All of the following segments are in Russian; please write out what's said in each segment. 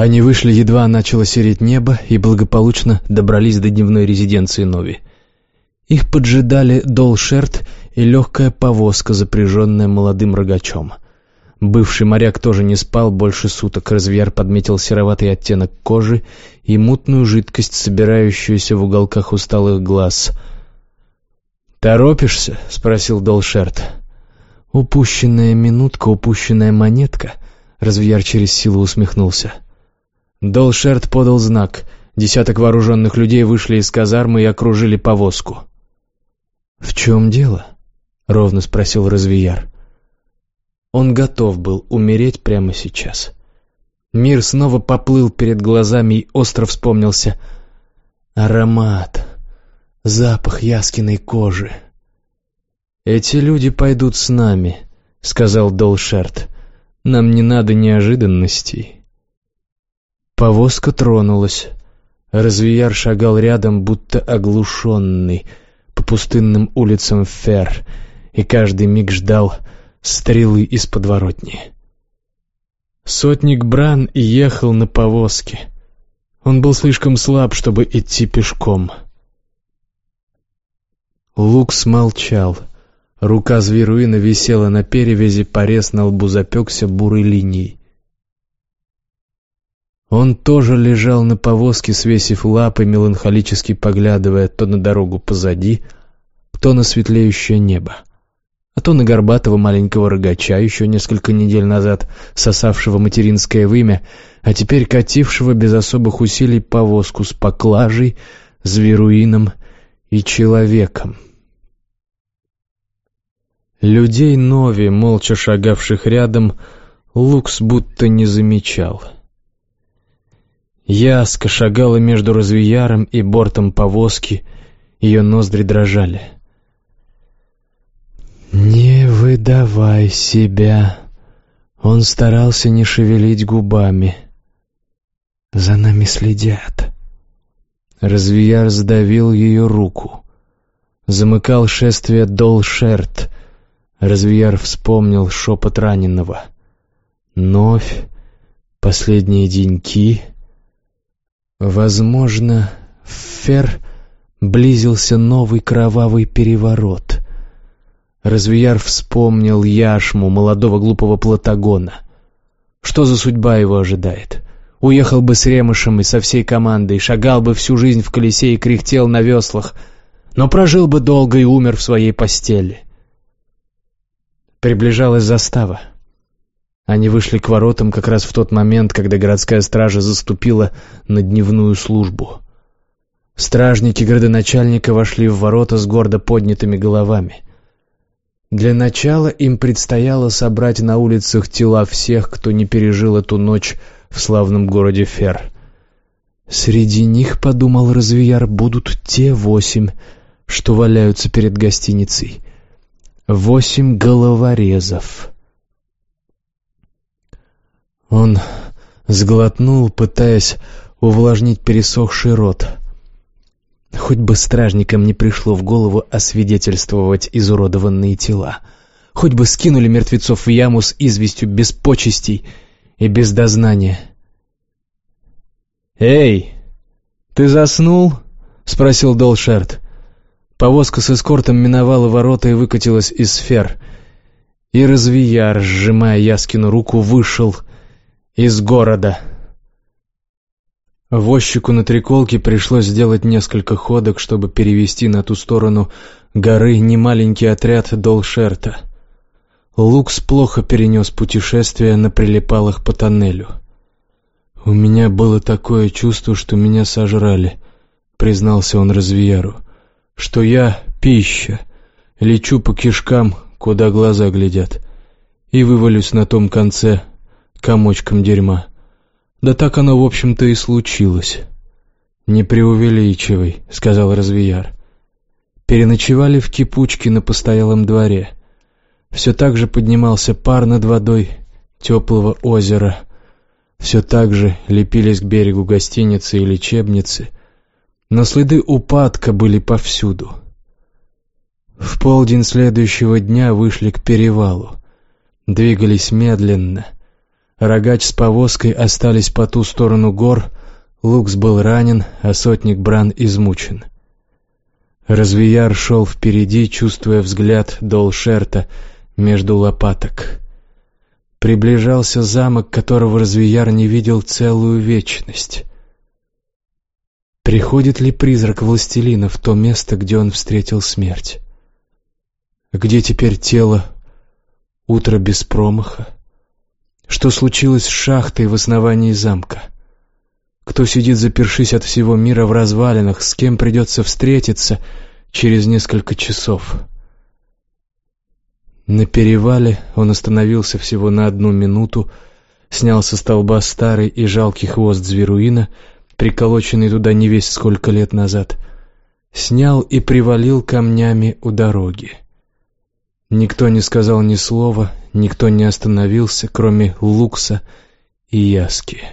Они вышли, едва начало сереть небо, и благополучно добрались до дневной резиденции Нови. Их поджидали Долшерт и легкая повозка, запряженная молодым рогачом. Бывший моряк тоже не спал больше суток. Развияр подметил сероватый оттенок кожи и мутную жидкость, собирающуюся в уголках усталых глаз. «Торопишься?» — спросил Долшерт. «Упущенная минутка, упущенная монетка», — Развияр через силу усмехнулся. Долшерт подал знак. 10 вооруженных людей вышли из казармы и окружили повозку. «В чем дело?» — ровно спросил Развияр. Он готов был умереть прямо сейчас. Мир снова поплыл перед глазами, и остро вспомнился аромат, запах Яскиной кожи. «Эти люди пойдут с нами», — сказал Долшерт. «Нам не надо неожиданностей». Повозка тронулась. Развияр шагал рядом, будто оглушенный, по пустынным улицам Фер, и каждый миг ждал стрелы из подворотни. Сотник Бран ехал на повозке. Он был слишком слаб, чтобы идти пешком. Лукс молчал. Рука Зверуина висела на перевязи, порез на лбу запекся бурой линией. Он тоже лежал на повозке, свесив лапы, меланхолически поглядывая то на дорогу позади, то на светлеющее небо, а то на горбатого маленького рогача, еще несколько недель назад сосавшего материнское вымя, а теперь катившего без особых усилий повозку с поклажей, Зверуином и человеком. Людей Нови, молча шагавших рядом, Лукс будто не замечал. Яска шагала между Развияром и бортом повозки, ее ноздри дрожали. «Не выдавай себя!» Он старался не шевелить губами. «За нами следят!» Развияр сдавил ее руку. Замыкал шествие Долшерт. Развияр вспомнил шепот раненого. Новь, последние деньки. Возможно, в Фер близился новый кровавый переворот. Развияр вспомнил яшму молодого глупого Платагона. Что за судьба его ожидает? Уехал бы с Ремышем и со всей командой, шагал бы всю жизнь в колесе и кряхтел на веслах, но прожил бы долго и умер в своей постели. Приближалась застава. Они вышли к воротам как раз в тот момент, когда городская стража заступила на дневную службу. Стражники градоначальника вошли в ворота с гордо поднятыми головами. Для начала им предстояло собрать на улицах тела всех, кто не пережил эту ночь в славном городе Фер. Среди них, подумал Развияр, будут те 8, что валяются перед гостиницей. 8 головорезов. Он сглотнул, пытаясь увлажнить пересохший рот. Хоть бы стражникам не пришло в голову освидетельствовать изуродованные тела. Хоть бы скинули мертвецов в яму с известью без почестей и без дознания. «Эй, ты заснул?» — спросил Долшерт. Повозка с эскортом миновала ворота и выкатилась из Фер. И Развияр, сжимая Яскину руку, вышел из города. Возчику на триколке пришлось сделать несколько ходок, чтобы перевести на ту сторону горы немаленький отряд Долшерта. Лукс плохо перенес путешествие на прилипалах по тоннелю. «У меня было такое чувство, что меня сожрали», — признался он Развияру, — «что я пища, лечу по кишкам, куда глаза глядят, и вывалюсь на том конце комочком дерьма. Да так оно, в общем-то, и случилось». «Не преувеличивай», — сказал Развияр. Переночевали в кипучке на постоялом дворе. Все так же поднимался пар над водой теплого озера. Все так же лепились к берегу гостиницы и лечебницы. Но следы упадка были повсюду. В полдень следующего дня вышли к перевалу. Двигались медленно. Рогач с повозкой остались по ту сторону гор, Лукс был ранен, а сотник Бран измучен. Развияр шел впереди, чувствуя взгляд Долшерта между лопаток. Приближался замок, которого Развияр не видел целую вечность. Приходит ли призрак властелина в то место, где он встретил смерть? Где теперь тело утра без промаха? Что случилось с шахтой в основании замка? Кто сидит, запершись от всего мира в развалинах, с кем придется встретиться через несколько часов? На перевале он остановился всего на 1 минуту, снял со столба старый и жалкий хвост зверуина, приколоченный туда не весть сколько лет назад, снял и привалил камнями у дороги. Никто не сказал ни слова, никто не остановился, кроме Лукса и Яски.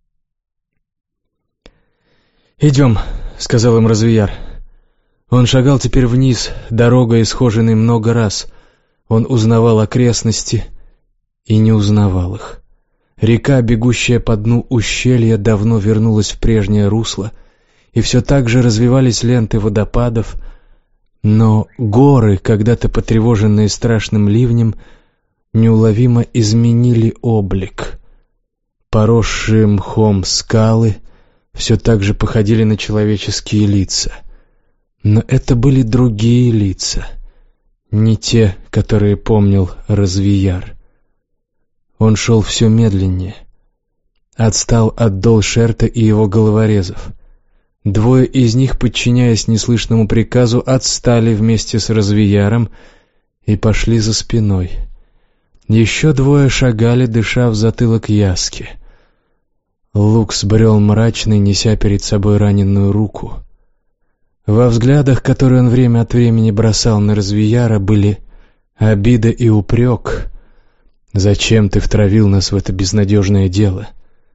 «Идем», — сказал им Развияр. Он шагал теперь вниз, дорогой исхоженной много раз. Он узнавал окрестности и не узнавал их. Река, бегущая по дну ущелья, давно вернулась в прежнее русло, и все так же развивались ленты водопадов, но горы, когда-то потревоженные страшным ливнем, неуловимо изменили облик. Поросшие мхом скалы все так же походили на человеческие лица. Но это были другие лица, не те, которые помнил Развияр. Он шел все медленнее, отстал от Долшерта и его головорезов. 2 из них, подчиняясь неслышному приказу, отстали вместе с Развияром и пошли за спиной. Еще 2 шагали, дыша в затылок Яски. Лукс брел мрачный, неся перед собой раненую руку. Во взглядах, которые он время от времени бросал на Развияра, были обида и упрек. «Зачем ты втравил нас в это безнадежное дело?»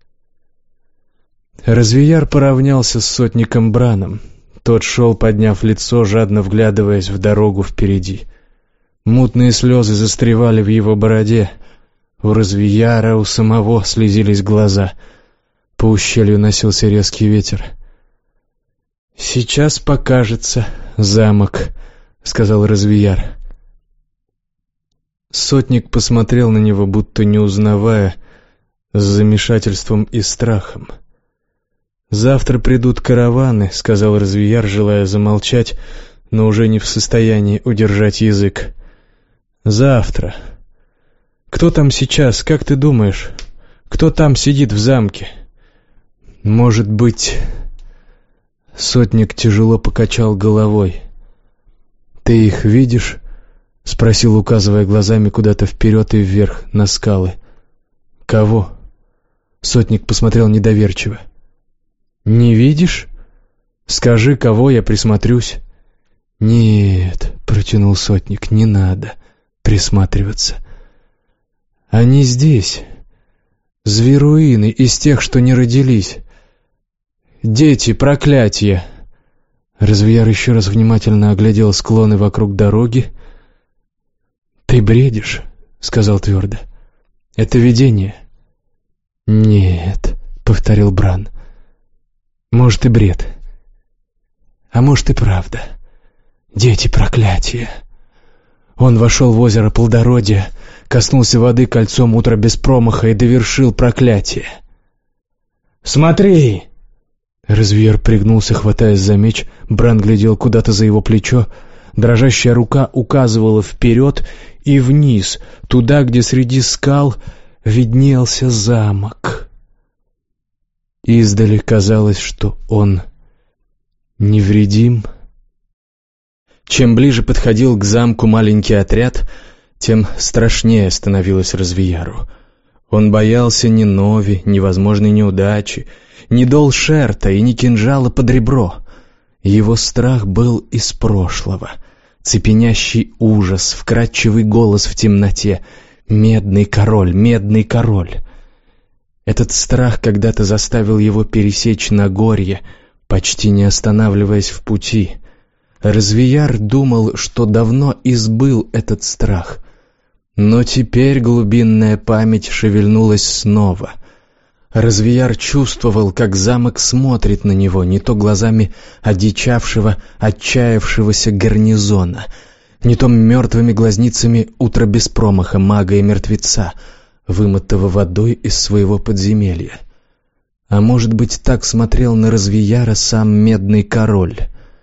Развияр поравнялся с сотником Браном. Тот шел, подняв лицо, жадно вглядываясь в дорогу впереди. Мутные слезы застревали в его бороде. У Развияра, у самого слезились глаза. По ущелью носился резкий ветер. «Сейчас покажется замок», — сказал Развияр. Сотник посмотрел на него, будто не узнавая, с замешательством и страхом. «Завтра придут караваны», — сказал Развияр, желая замолчать, но уже не в состоянии удержать язык. «Завтра. Кто там сейчас, как ты думаешь? Кто там сидит в замке? Может быть...» Сотник тяжело покачал головой. «Ты их видишь?» — спросил, указывая глазами куда-то вперед и вверх, на скалы. «Кого?» — сотник посмотрел недоверчиво. «Не видишь? Скажи, кого, я присмотрюсь». «Нет», — протянул сотник, — «не надо присматриваться. Они здесь, зверуины из тех, что не родились. Дети, проклятие!» Развияр еще раз внимательно оглядел склоны вокруг дороги. «Ты бредишь», — сказал твердо. «Это видение». «Нет», — повторил Бран. «Может, и бред. А может, и правда. Дети, проклятие». Он вошел в озеро плодородия, коснулся воды кольцом утра без промаха и довершил проклятие. «Смотри!» Развияр пригнулся, хватаясь за меч. Бран глядел куда-то за его плечо. Дрожащая рука указывала вперед и вниз, туда, где среди скал виднелся замок. Издали казалось, что он невредим. Чем ближе подходил к замку маленький отряд, тем страшнее становилось Развияру. Он боялся ни Нови, ни возможной неудачи, ни Долшерта и ни кинжала под ребро. Его страх был из прошлого. Цепенящий ужас, вкрадчивый голос в темноте. «Медный король, медный король!» Этот страх когда-то заставил его пересечь Нагорье, почти не останавливаясь в пути. Развияр думал, что давно избыл этот страх. Но теперь глубинная память шевельнулась снова. Развияр чувствовал, как замок смотрит на него, не то глазами одичавшего, отчаявшегося гарнизона, не то мертвыми глазницами утра без промаха мага и мертвеца, вымытого водой из своего подземелья. А может быть, так смотрел на Развияра сам Медный Король.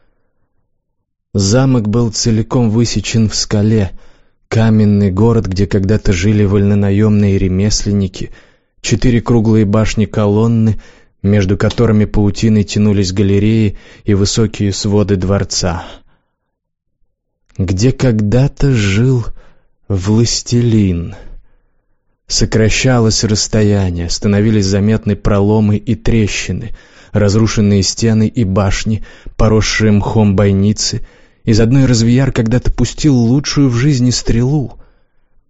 Замок был целиком высечен в скале, каменный город, где когда-то жили вольнонаемные ремесленники, 4 круглые башни-колонны, между которыми паутиной тянулись галереи и высокие своды дворца. Где когда-то жил властелин. Сокращалось расстояние, становились заметны проломы и трещины, разрушенные стены и башни, поросшие мхом бойницы. Из одной Развияр когда-то пустил лучшую в жизни стрелу.